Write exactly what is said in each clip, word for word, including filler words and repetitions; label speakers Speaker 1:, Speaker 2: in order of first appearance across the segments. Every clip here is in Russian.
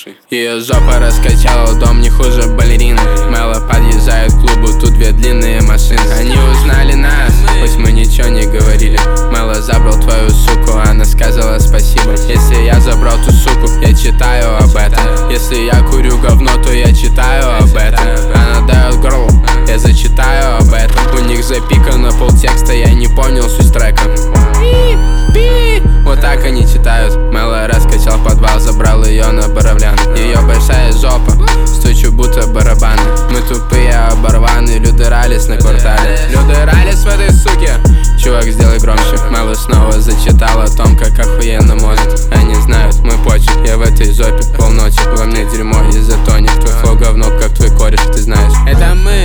Speaker 1: Слушай. Ее жопа раскачала, дом не хуже балерин. Мело подъезжает к клубу, тут две длинные машины. Они узнали нас, хоть мы ничего не говорили. Мело забрал твою суку, она сказала спасибо. Если я забрал ту суку, я читаю об этом. Если я курю говно, то я читаю об этом. Она дает горло, я зачитаю об этом. У них запикано полтекста, я не понял суть трека. Вот так они читают. Мело раскачал подвал, забрал ее на Боровлян. Ее большая жопа, стучу будто барабаны. Мы тупые оборваны, люди рались на квартале. Люди рались в этой суке. Чувак, сделай громче. Мело снова зачитал о том, как охуенно может. Они знают мой почерк, я в этой жопе полночи. Во мне дерьмо и затонет. Твой флоу говно, как твой кореш, ты знаешь. Это мы.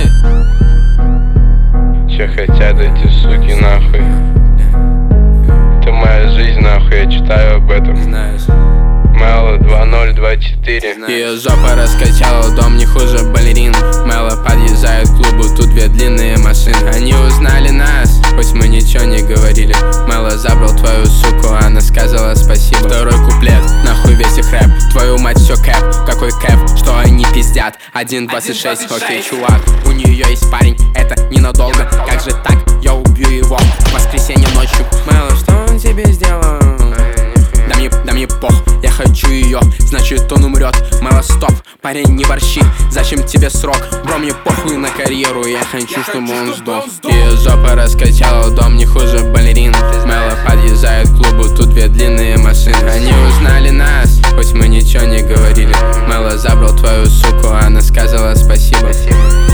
Speaker 2: Че хотят эти суки нахуй? Это моя жизнь нахуй, я читаю об этом.
Speaker 1: Знаешь.
Speaker 2: Мело два ноль два четыре.
Speaker 1: Ее жопа раскачала, дом не хуже балерин. Мело подъезжает к клубу, тут две длинные машины. Они узнали нас, хоть мы ничего не говорили. Мело забрал твою суку, она сказала спасибо. Второй куплет, нахуй весь их рэп. Твою мать, все кэп, какой кэп, что они пиздят. один двадцать шесть, окей, чувак. У нее есть парень, это ненадолго. Как же так, я убью его в воскресенье ночью. Мело, что он тебе сделал? Да мне, да мне пох, я хочу ее, значит он умрет. Мело, стоп, парень, не борщи, зачем тебе срок? Бро, мне похуй на карьеру, я хочу, чтобы он сдох. Ее жопа раскачала, дом не хуже балерин. Мело подъезжает к клубу, тут две длинные машины. Они узнали нас, хоть мы ничего не говорили. Мело забрал твою суку, она сказала спасибо.